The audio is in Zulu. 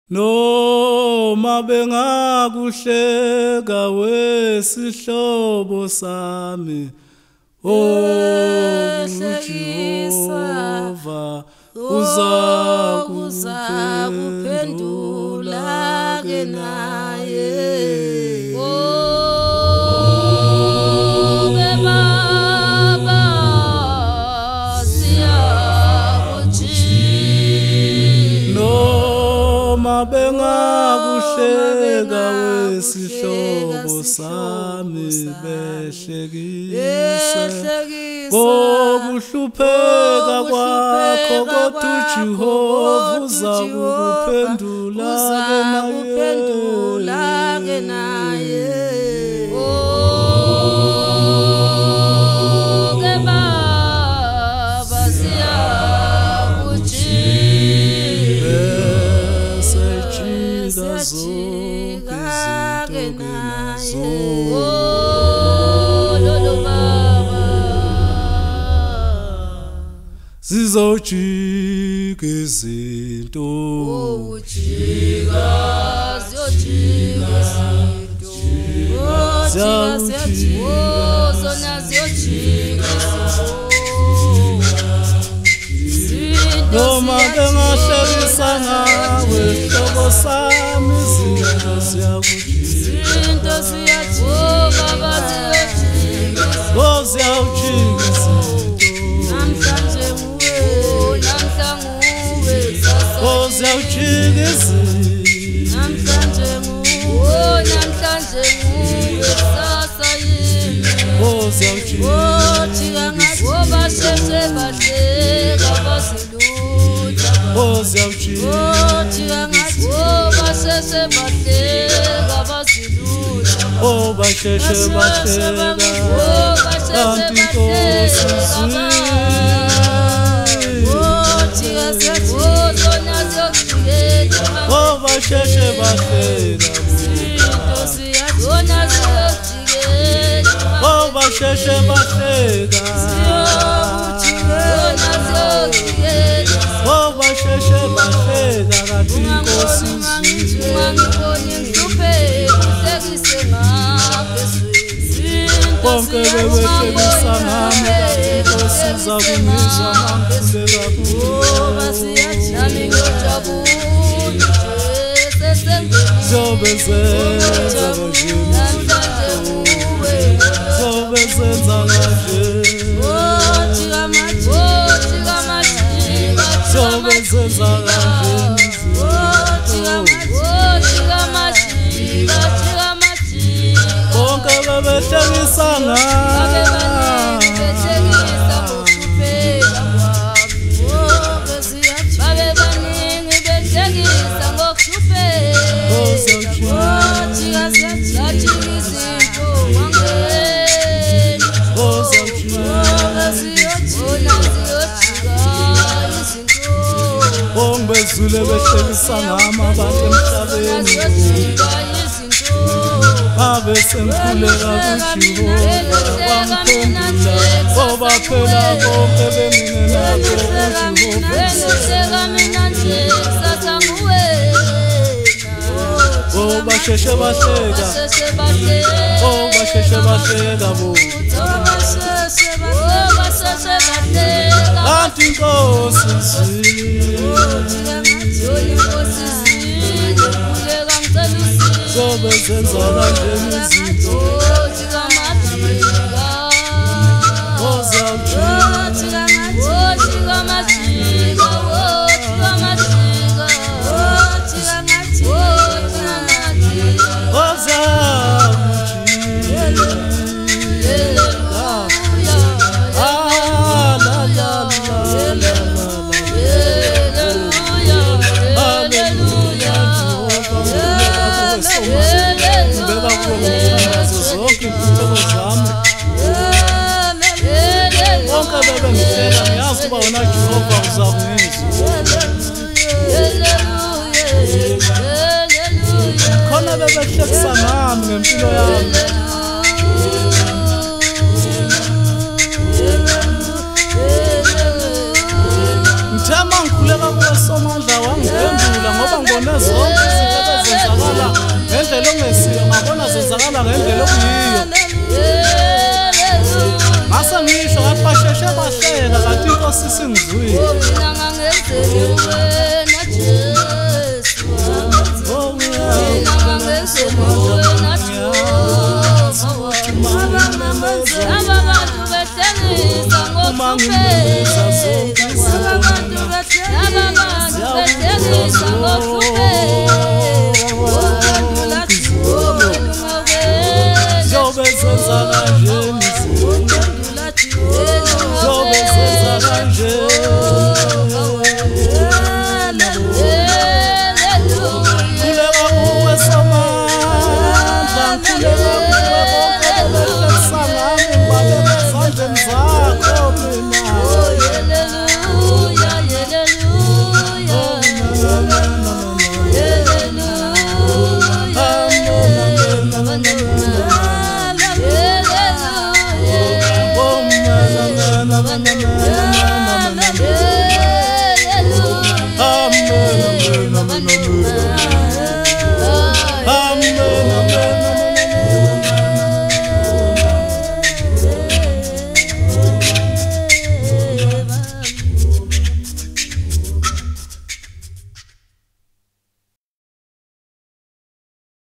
Noma bengakuhleka wesihlobo sami, oh Jehova uzakuphendula ke naye. Oh Baba siyakuthi noma bengakuhleka wesihlobo sami behlekise ngokuhlupheka kwakho kodwa uJehova uzakuphendula ke naye. Oh ke Baba siyakuthi besejika zonke izinto zizojika izinto, noma bengahlekisa ngawe hlobo sami izinto ziyakujika, oh basheshe bahleka kanti Nkosi oh basheshe bahleka oh basheshe bahleka oh basheshe bahleka kanti Nkosi bonke bebehlekisa ngami Nkosi zakumizwa ngangibeka kuwe zobe zenza kanje zobe zenza kanje zobe zenza kanje bonke bebehlekisa ngami bezule behlekisa ngami abantu emhlabeni abesengikhuleka kuJehova wangiphendula ngoba phela konke bengingenakho oh basheshe bahleka oh basheshe bahleka bo kanti Nkosi zobe zenza kanje izinto ngiyazi kuba wena Jehova uzakungizwa khona bebehlekisa ngami ngempilo yami ngithema ngikhuleka kuSomandla wangiphendula ngoba ngibone zonke izinto ezenzakala ngendlela ongesiyo ngabona zenzakala ngendlela okuyiyo. Mase ngisho ngathi basheshe bahleka kanti inkosi isingizwile. Na